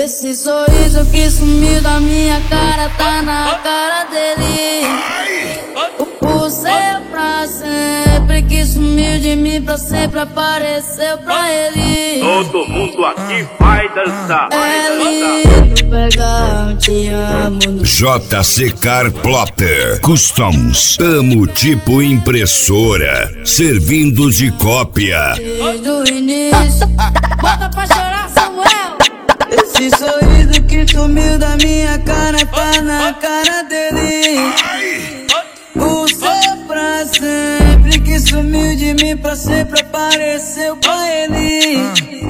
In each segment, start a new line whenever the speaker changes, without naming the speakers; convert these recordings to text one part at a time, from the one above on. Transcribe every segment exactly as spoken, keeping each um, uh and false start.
Esse sorriso que sumiu da minha cara tá na cara dele. O seu pra sempre que sumiu de mim pra sempre apareceu pra ele.
Todo mundo aqui vai dançar.
É lindo pegar um te amo no...
J C Car Plotter Customs. Amo tipo impressora, servindo de cópia.
Desde o início, bota pra chorar, Samuel.
Esse sorriso que sumiu da minha cara tá na cara dele. O seu pra sempre que sumiu de mim pra sempre apareceu pra ele.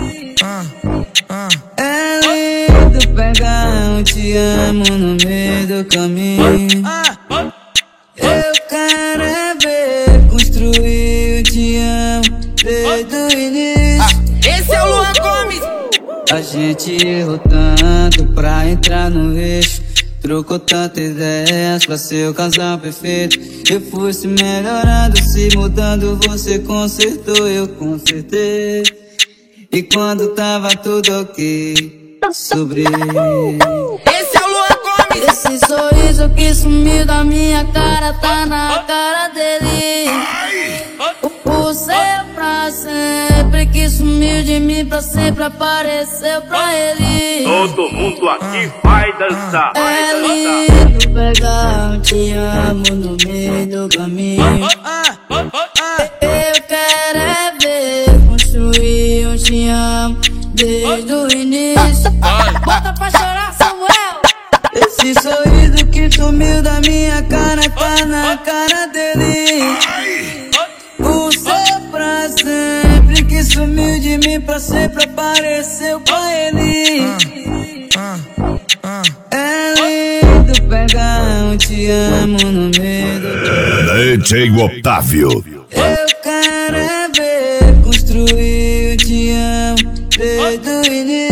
É lindo pegar um te amo no meio do caminho. Eu quero é ver construir um te amo desde o início.
Esse é o Luan Gomes.
A gente errou tanto pra entrar no eixo, trocou tantas ideias pra ser o casal perfeito. Eu fui se melhorando, se mudando, você consertou, eu consertei. E quando tava tudo ok, sobre
Esse é o Luan Gomes.
Esse sorriso que sumiu da minha cara tá na cara dele. O seu pra sempre que sumiu de mim pra sempre apareceu pra ele.
Todo mundo aqui vai dançar.
É lindo pegar um te amo no meio do caminho. Eu quero é ver construir um te amo desde o início. Bota pra chorar, Samuel.
esse sorriso que sumiu da minha cara tá na cara dele. O seu pra sempre que sumiu de mim pra sempre apareceu pra ele. É lindo pegar um te amo no meio do...
D J Otávio.
Eu quero é ver construir um te amo desde o início.